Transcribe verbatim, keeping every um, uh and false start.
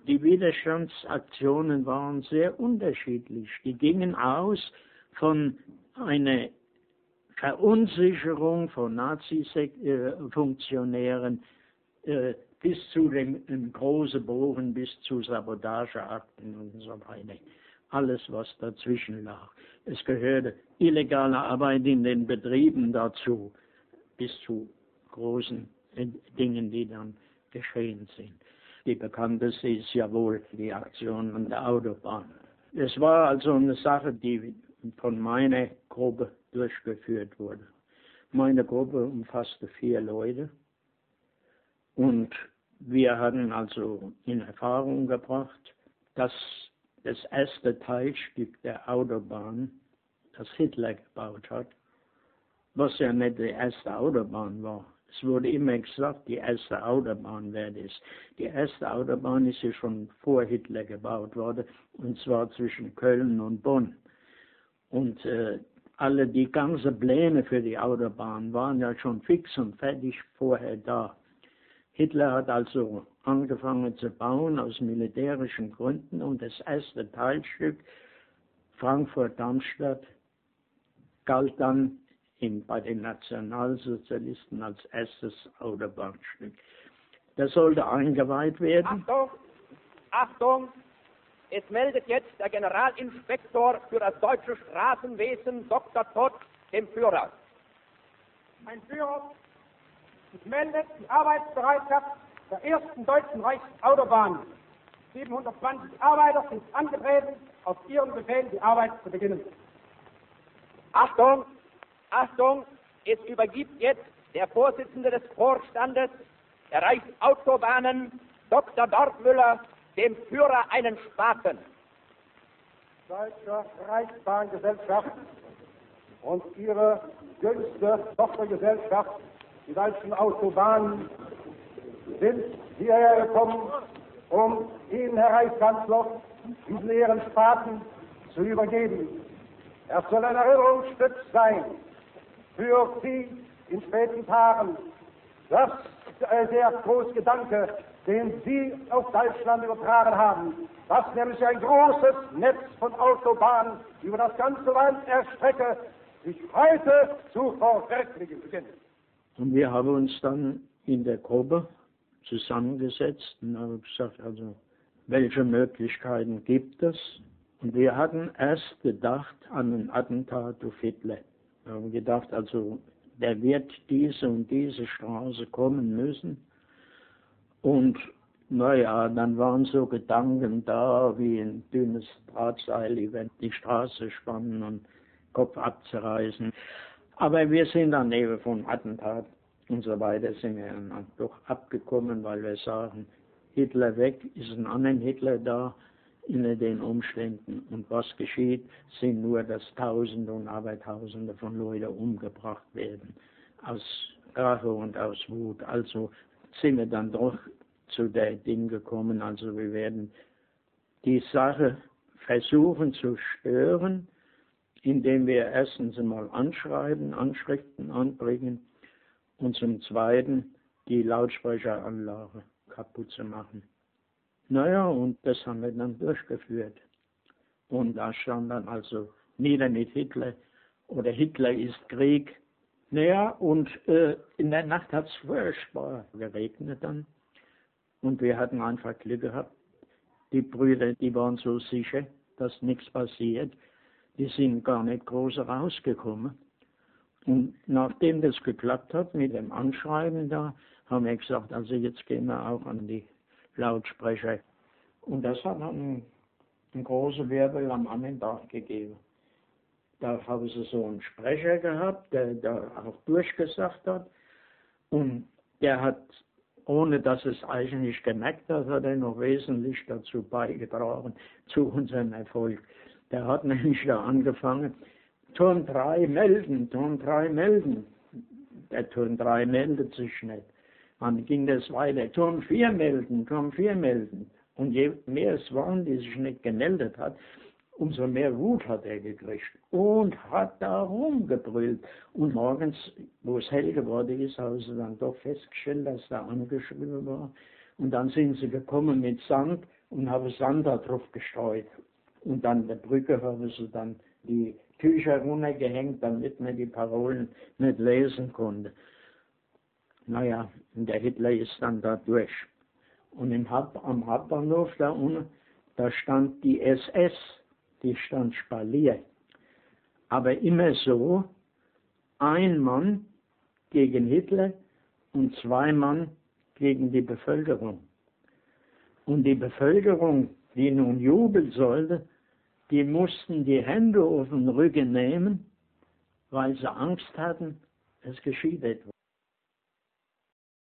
Die Widerstandsaktionen waren sehr unterschiedlich. Die gingen aus von einer Verunsicherung von Nazi-Funktionären äh, bis zu dem großen Bogen, bis zu Sabotageakten und so weiter. Alles, was dazwischen lag. Es gehörte illegale Arbeit in den Betrieben dazu, bis zu großen Dingen, die dann geschehen sind. Die bekannteste ist ja wohl die Aktion an der Autobahn. Es war also eine Sache, die von meiner Gruppe durchgeführt wurde. Meine Gruppe umfasste vier Leute und wir hatten also in Erfahrung gebracht, dass das erste Teilstück der Autobahn, das Hitler gebaut hat, was ja nicht die erste Autobahn war. Es wurde immer gesagt, die erste Autobahn wäre das. Die erste Autobahn ist ja schon vor Hitler gebaut worden, und zwar zwischen Köln und Bonn. Und äh, alle die ganzen Pläne für die Autobahn waren ja schon fix und fertig vorher da. Hitler hat also angefangen zu bauen aus militärischen Gründen und das erste Teilstück, Frankfurt-Darmstadt, galt dann in, bei den Nationalsozialisten als erstes Autobahnstück. Das sollte eingeweiht werden. Achtung, Achtung, es meldet jetzt der Generalinspektor für das deutsche Straßenwesen, Doktor Todt, dem Führer. Mein Führer, ich melde die Arbeitsbereitschaft der ersten deutschen Reichsautobahn. siebenhundertzwanzig Arbeiter sind angetreten, auf ihren Befehl die Arbeit zu beginnen. Achtung, Achtung, es übergibt jetzt der Vorsitzende des Vorstandes der Reichsautobahnen, Doktor Dortmüller, dem Führer einen Spaten. Deutsche Reichsbahngesellschaft und ihre jüngste Tochtergesellschaft, die deutschen Autobahnen, sind hierher gekommen, um Ihnen, Herr Reichskanzler, diesen leeren Spaten zu übergeben. Er soll ein Erinnerungsstück sein für Sie in späten Tagen. Das ist ein sehr großer Gedanke, den Sie auf Deutschland übertragen haben, dass nämlich ein großes Netz von Autobahnen über das ganze Land erstrecke, sich heute zu verwirklichen beginnt. Und wir haben uns dann in der Gruppe zusammengesetzt und haben gesagt, also welche Möglichkeiten gibt es? Und wir hatten erst gedacht an ein Attentat auf Hitler. Wir haben gedacht, also der wird diese und diese Straße kommen müssen. Und naja, dann waren so Gedanken da, wie ein dünnes Drahtseil über die Straße spannen und Kopf abzureißen. Aber wir sind dann eben vom Attentat und so weiter sind wir dann doch abgekommen, weil wir sagen, Hitler weg, ist ein anderer Hitler da in den Umständen. Und was geschieht, sind nur, dass Tausende und Abertausende von Leuten umgebracht werden. Aus Rache und aus Wut. Also sind wir dann doch zu der Ding gekommen, also wir werden die Sache versuchen zu stören, indem wir erstens einmal anschreiben, Anschriften anbringen und zum Zweiten die Lautsprecheranlage kaputt zu machen. Naja, und das haben wir dann durchgeführt. Und da stand dann also nieder mit Hitler oder Hitler ist Krieg. Naja, und äh, in der Nacht hat es furchtbar geregnet dann. Und wir hatten einfach Glück gehabt. Die Brüder, die waren so sicher, dass nichts passiert. Die sind gar nicht groß rausgekommen. Und nachdem das geklappt hat mit dem Anschreiben da, haben wir gesagt, also jetzt gehen wir auch an die Lautsprecher. Und das hat dann einen, einen großen Wirbel am anderen Tag gegeben. Da haben sie so einen Sprecher gehabt, der da auch durchgesagt hat. Und der hat, ohne dass es eigentlich gemerkt hat, hat er noch wesentlich dazu beigetragen, zu unserem Erfolg. Der hat nämlich da angefangen, Turm drei melden, Turm drei melden. Der Turm drei meldet sich nicht. Dann ging das weiter, Turm vier melden, Turm vier melden. Und je mehr es waren, die sich nicht gemeldet hat, umso mehr Wut hat er gekriegt und hat da rumgebrüllt. Und morgens, wo es hell geworden ist, haben sie dann doch festgestellt, dass da angeschrieben war. Und dann sind sie gekommen mit Sand und haben Sand da drauf gestreut. Und an der Brücke haben sie dann die Tücher runtergehängt, damit man die Parolen nicht lesen konnte. Naja, und der Hitler ist dann da durch. Und im Haupt, am Hauptbahnhof da unten, da stand die S S, die stand spaliert. Aber immer so, ein Mann gegen Hitler und zwei Mann gegen die Bevölkerung. Und die Bevölkerung, die nun jubeln sollte, die mussten die Hände auf den Rücken nehmen, weil sie Angst hatten, es geschieht etwas.